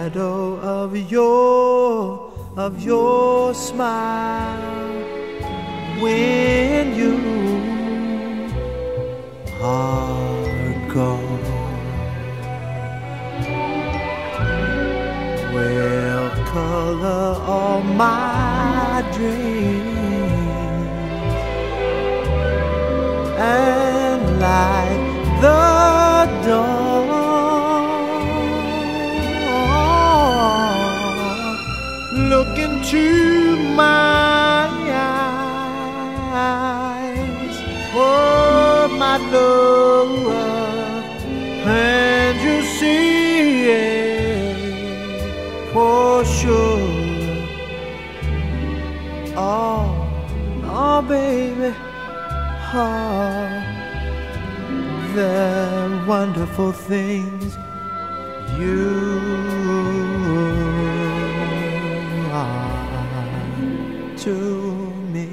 shadow of your smile when you are gone will color all my dreams and light the dawn. Look into my eyes, oh my love, and you see it for sure. Oh, oh baby, oh, the wonderful things you are to me.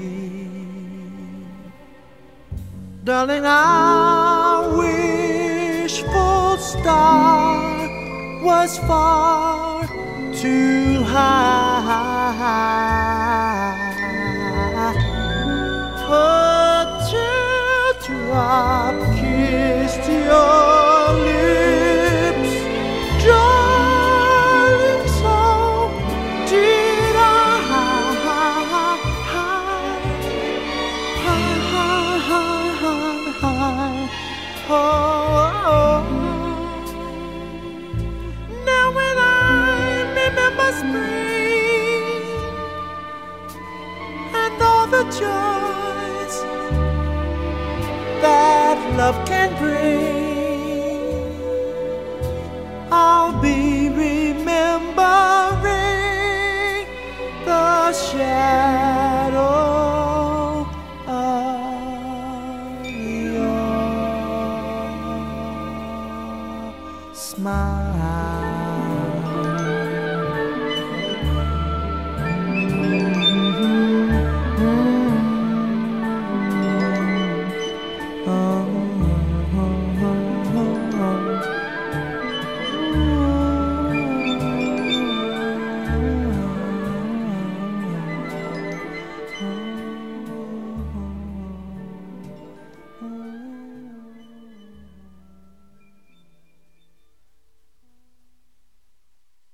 Darling, our wishful star was far too high. A teardrop kissed your lips, darling, so did I. Oh, now when I remember spring and all the joys that love can bring, I'll be remembering the shadow of your smile. Oh,